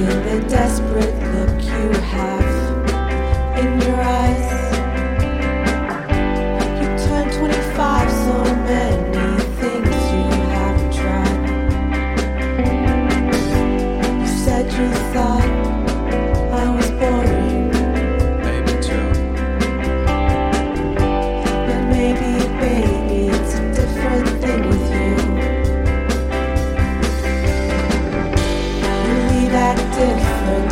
in the desperate look you have in your eyes. You turned 25, so many things you have tried. You said you thought I was boring. Maybe too. But maybe, baby, it's a different thing with you. You really that different.